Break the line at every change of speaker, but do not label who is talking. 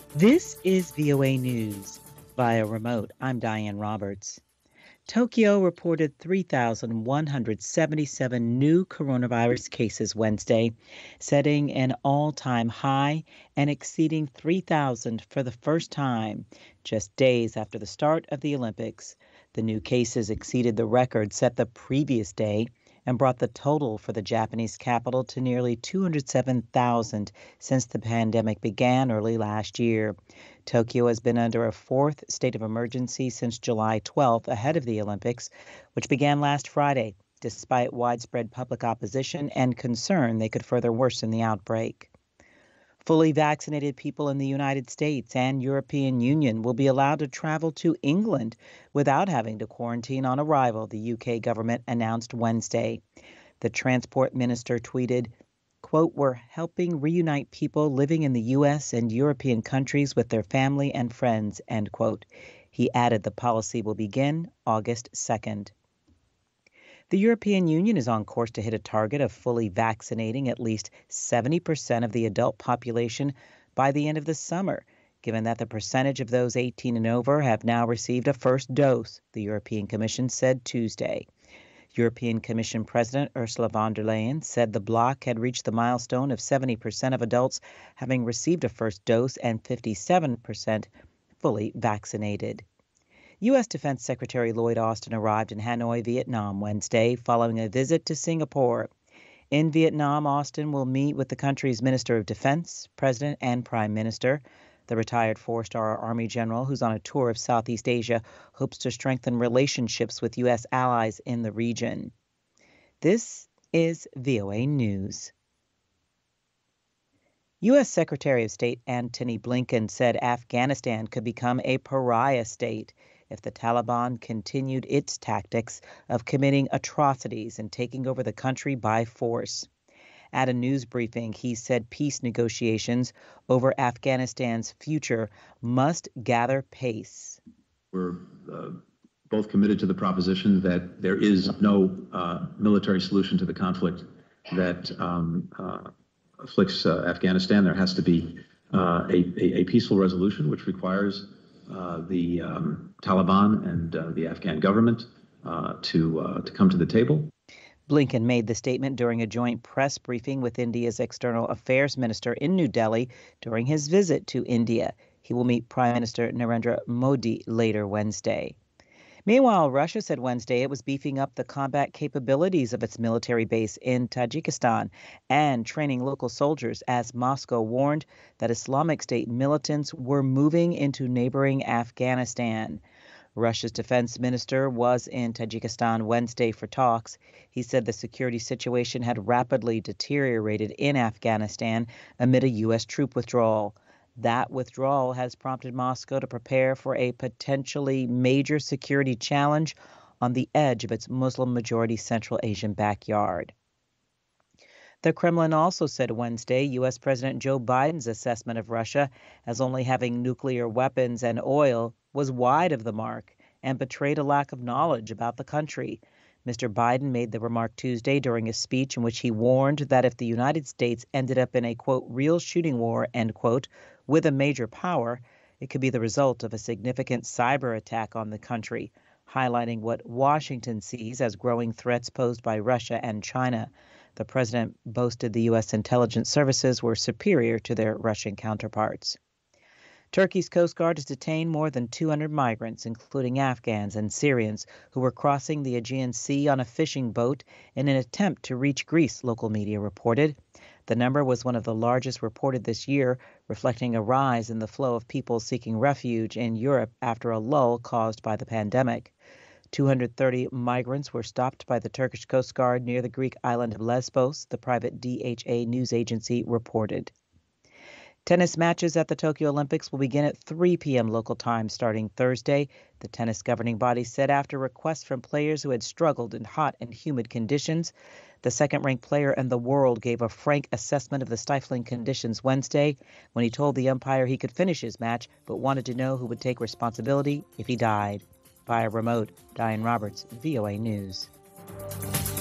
This is VOA News via remote. I'm Diane Roberts. Tokyo reported 3,177 new coronavirus cases Wednesday, setting an all-time high and exceeding 3,000 for the first time, just days after the start of the Olympics. The new cases exceeded the record set the previous day and brought the total for the Japanese capital to nearly 207,000 since the pandemic began early last year. Tokyo has been under a fourth state of emergency since July 12th, ahead of the Olympics, which began last Friday, despite widespread public opposition and concern they could further worsen the outbreak. Fully vaccinated people in the United States and European Union will be allowed to travel to England without having to quarantine on arrival, the UK government announced Wednesday. The transport minister tweeted, quote, "We're helping reunite people living in the U.S. and European countries with their family and friends," end quote. He added the policy will begin August 2nd. The European Union is on course to hit a target of fully vaccinating at least 70% of the adult population by the end of the summer, given that the percentage of those 18 and over have now received a first dose, the European Commission said Tuesday. European Commission President Ursula von der Leyen said the bloc had reached the milestone of 70% of adults having received a first dose and 57% fully vaccinated. U.S. Defense Secretary Lloyd Austin arrived in Hanoi, Vietnam, Wednesday, following a visit to Singapore. In Vietnam, Austin will meet with the country's Minister of Defense, President, and Prime Minister. The retired four-star Army general, who's on a tour of Southeast Asia, hopes to strengthen relationships with U.S. allies in the region. This is VOA News. U.S. Secretary of State Antony Blinken said Afghanistan could become a pariah state if the Taliban continued its tactics of committing atrocities and taking over the country by force. At a news briefing, he said peace negotiations over Afghanistan's future must gather pace.
We're both committed to the proposition that there is no military solution to the conflict that afflicts Afghanistan. There has to be a peaceful resolution, which requires the Taliban and the Afghan government to come to the table.
Blinken made the statement during a joint press briefing with India's External Affairs Minister in New Delhi during his visit to India. He will meet Prime Minister Narendra Modi later Wednesday. Meanwhile, Russia said Wednesday it was beefing up the combat capabilities of its military base in Tajikistan and training local soldiers as Moscow warned that Islamic State militants were moving into neighboring Afghanistan. Russia's defense minister was in Tajikistan Wednesday for talks. He said the security situation had rapidly deteriorated in Afghanistan amid a U.S. troop withdrawal. That withdrawal has prompted Moscow to prepare for a potentially major security challenge on the edge of its Muslim-majority Central Asian backyard. The Kremlin also said Wednesday U.S. President Joe Biden's assessment of Russia as only having nuclear weapons and oil was wide of the mark and betrayed a lack of knowledge about the country. Mr. Biden made the remark Tuesday during a speech in which he warned that if the United States ended up in a, quote, real shooting war, end quote, with a major power, it could be the result of a significant cyber attack on the country, highlighting what Washington sees as growing threats posed by Russia and China. The president boasted the U.S. intelligence services were superior to their Russian counterparts. Turkey's Coast Guard has detained more than 200 migrants, including Afghans and Syrians, who were crossing the Aegean Sea on a fishing boat in an attempt to reach Greece, local media reported. The number was one of the largest reported this year, reflecting a rise in the flow of people seeking refuge in Europe after a lull caused by the pandemic. 230 migrants were stopped by the Turkish Coast Guard near the Greek island of Lesbos, the private DHA news agency reported. Tennis matches at the Tokyo Olympics will begin at 3 p.m. local time starting Thursday, the tennis governing body said after requests from players who had struggled in hot and humid conditions. The second-ranked player in the world gave a frank assessment of the stifling conditions Wednesday when he told the umpire he could finish his match but wanted to know who would take responsibility if he died. Via remote, Diane Roberts, VOA News.